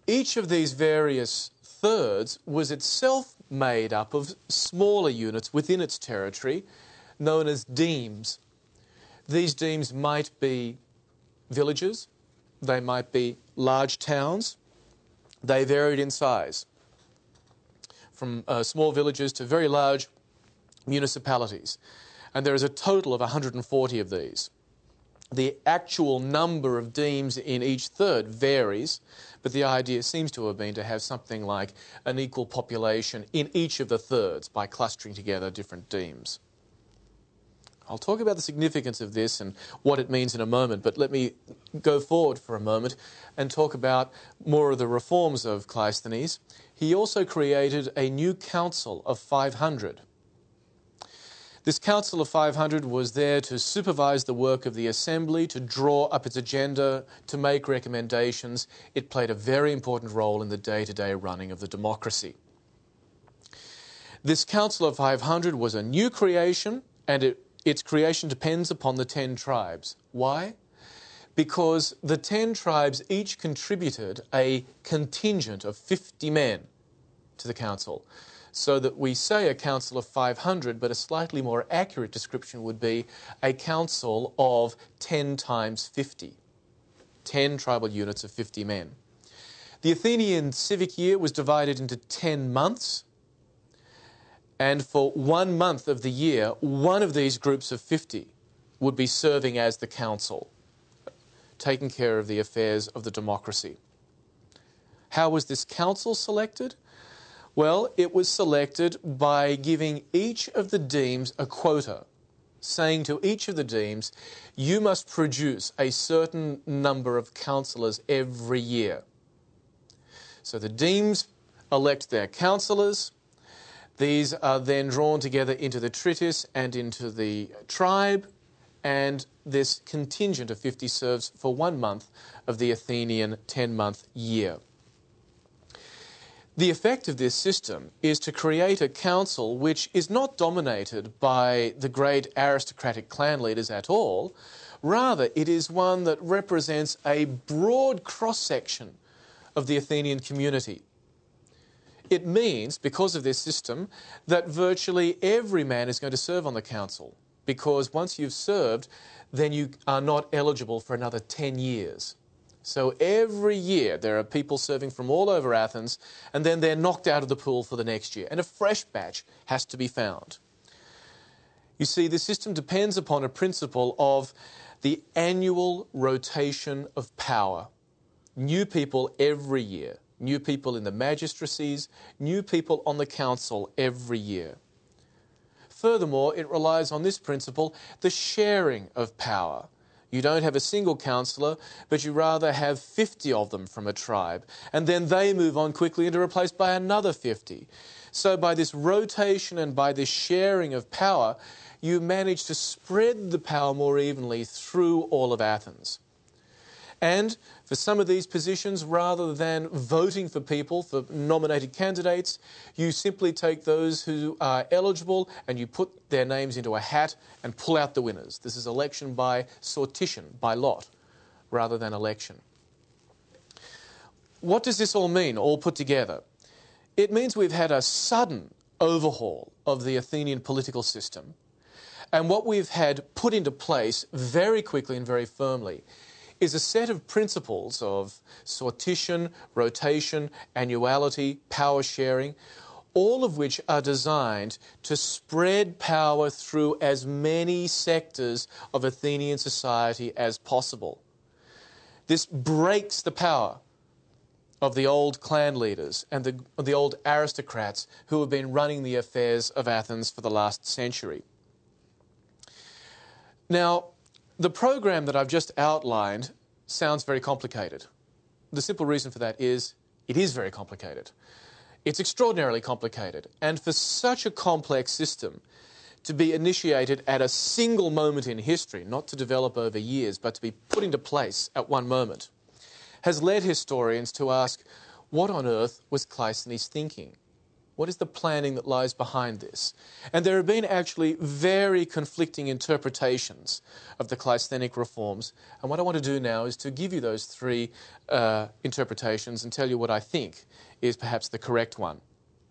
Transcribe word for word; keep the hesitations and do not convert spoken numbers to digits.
Each of these various thirds was itself made up of smaller units within its territory, known as demes. These demes might be villages, they might be large towns. They varied in size, from uh, small villages to very large municipalities. And there is a total of one hundred forty of these. The actual number of demes in each third varies, but the idea seems to have been to have something like an equal population in each of the thirds by clustering together different demes. I'll talk about the significance of this and what it means in a moment, but let me go forward for a moment and talk about more of the reforms of Cleisthenes. He also created a new council of five hundred. This council of five hundred was there to supervise the work of the assembly, to draw up its agenda, to make recommendations. It played a very important role in the day-to-day running of the democracy. This council of five hundred was a new creation, and it Its creation depends upon the ten tribes. Why? Because the ten tribes each contributed a contingent of fifty men to the council, so that we say a council of five hundred, but a slightly more accurate description would be a council of ten times fifty, ten tribal units of fifty men. The Athenian civic year was divided into ten months, and for one month of the year, one of these groups of fifty would be serving as the council, taking care of the affairs of the democracy. How was this council selected? Well, it was selected by giving each of the demes a quota, saying to each of the demes, you must produce a certain number of councillors every year. So the demes elect their councillors. These are then drawn together into the tritis and into the tribe, and this contingent of fifty serves for one month of the Athenian ten-month year. The effect of this system is to create a council which is not dominated by the great aristocratic clan leaders at all. Rather, it is one that represents a broad cross-section of the Athenian community. It means, because of this system, that virtually every man is going to serve on the council, because once you've served, then you are not eligible for another ten years. So every year there are people serving from all over Athens, and then they're knocked out of the pool for the next year, and a fresh batch has to be found. You see, the system depends upon a principle of the annual rotation of power. New people every year. New people in the magistracies, new people on the council every year. Furthermore, it relies on this principle, the sharing of power. You don't have a single councillor, but you rather have fifty of them from a tribe, and then they move on quickly and are replaced by another fifty. So by this rotation and by this sharing of power, you manage to spread the power more evenly through all of Athens. And for some of these positions, rather than voting for people, for nominated candidates, you simply take those who are eligible and you put their names into a hat and pull out the winners. This is election by sortition, by lot, rather than election. What does this all mean, all put together? It means we've had a sudden overhaul of the Athenian political system, and what we've had put into place very quickly and very firmly is a set of principles of sortition, rotation, annuality, power sharing, all of which are designed to spread power through as many sectors of Athenian society as possible. This breaks the power of the old clan leaders and the, the old aristocrats who have been running the affairs of Athens for the last century. Now, the program that I've just outlined sounds very complicated. The simple reason for that is it is very complicated. It's extraordinarily complicated. And for such a complex system to be initiated at a single moment in history, not to develop over years, but to be put into place at one moment, has led historians to ask, what on earth was Cleisthenes thinking? What is the planning that lies behind this? And there have been actually very conflicting interpretations of the Cleisthenic reforms. And what I want to do now is to give you those three uh, interpretations and tell you what I think is perhaps the correct one.